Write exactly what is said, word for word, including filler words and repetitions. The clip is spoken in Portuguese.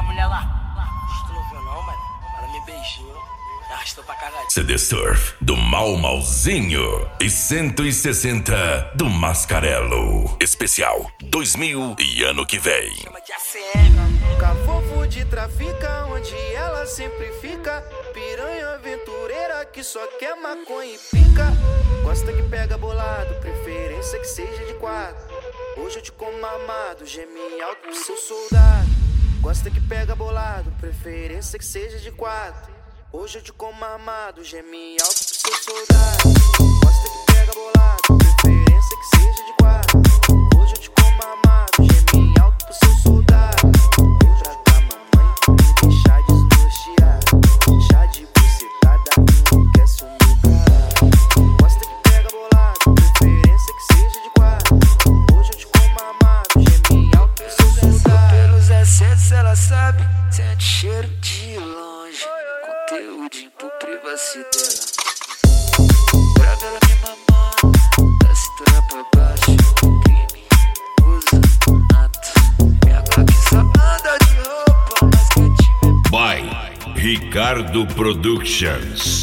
mulher lá. Tu não viu não, mano? Ela me beijou, me arrastou pra caralho. C D Surf do Mal Malzinho e cento e sessenta do Mascarello. Especial dois mil e ano que vem. Chama de A C M. Cafofo de trafica, onde ela sempre fica. Piranha aventureira que só quer maconha e pica. Gosta que pega bolado, preferência que seja de quatro. Hoje eu te como armado, geme alto pro seu soldado. Gosta que pega bolado, preferência que seja de quatro. Hoje eu te como armado, geme alto pro seu soldado. Gosta que pega bolado, preferência que seja de quatro. Hoje eu te como armado, geme alto pro seu soldado. Vem pra cá, mamãe, me deixar desnorteado. Chá de bucetada, enlouquece o meu caralho. Gosta que pega bolado, preferência que seja de quatro. Hoje eu te como armado, geme alto pro seu soldado. Pelos excessos ela sabe, sente cheiro de longe. Conteúdo pro privacidade. Pra ela me mamando, da cintura pra baixo. Crime, usa, nato. Minha Glock só anda de roupa, mas que time. By Ricardo Productions.